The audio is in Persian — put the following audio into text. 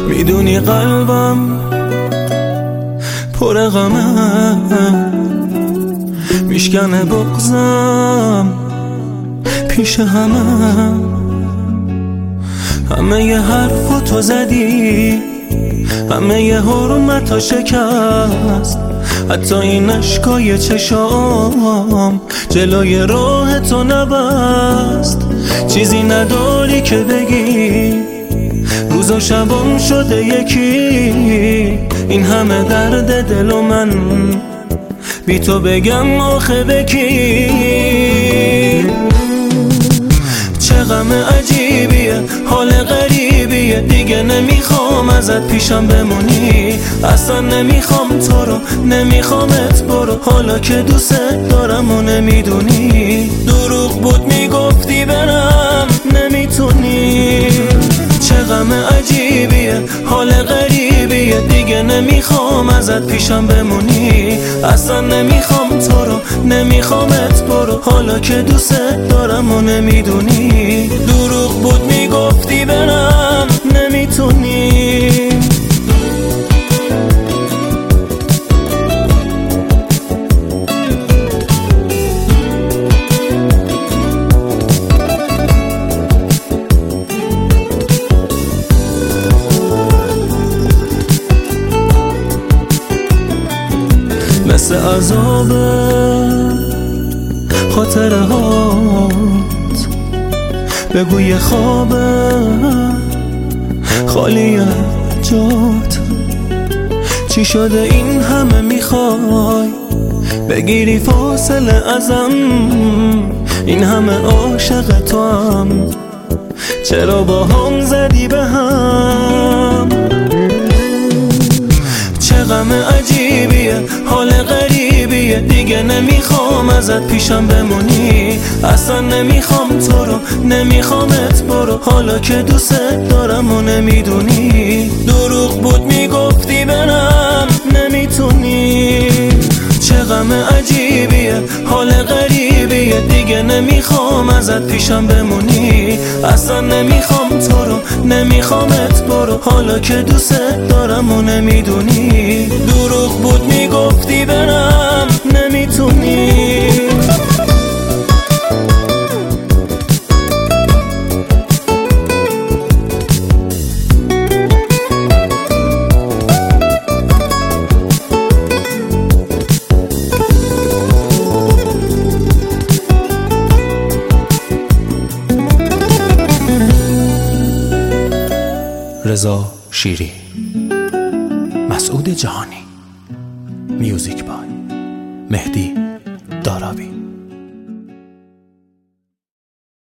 میدونی قلبم پر غمه، میشکنه بغضم پیش همه یه حرفو تو زدی، همه یه حرمتو شکست، حتی این اشکای چشام جلوی راه تو نبست. چیزی نداری که بگی، روز و شبم شده یکی، این همه درد دل و من بی تو بگم آخه بکی. چه غم عجیبیه، حال غریبیه، دیگه نمیخوام ازت پیشم بمونی، اصلا نمیخوام تو رو، نمیخوامت برو، حالا که دوست دارم و نمیدونی. دروغ بود میگفتی برم نمیتونی. چه غم عجیبیه، حال غریبیه، دیگه نمیخوام ازت پیشم بمونی، اصلا نمیخوام تو رو، نمیخوامت برو، حالا که دوست دارم و نمیدونی. دروغ بود میگفتی برم نمیتونی. مثل عذاب خاطره هات، بگو یه خواب خالی جات، چی شده این همه میخوای بگیری فاصله ازم، این همه عاشق تو هم، چرا با هم زدی به هم. چه غم عجیبیه، حال غریبیه، دیگه نمیخوام ازت پیشم بمونی، اصلا نمیخوام تو رو، نمیخوامت برو، حالا که دوست دارم و نمیدونی. دروغ بود میگفتی برم نمیتونی. چه غم عجیبیه، حال غریبیه، دیگه نمیخوام ازت پیشم بمونی، اصلا نمیخوام تو رو، نمیخوامت برو، حالا که دوست دارم و نمیدونی. دروغ بود میگفتی برم نمیتونی. رضا شیری، مسعود جهانی، میوزیک بای مهدی داراوی.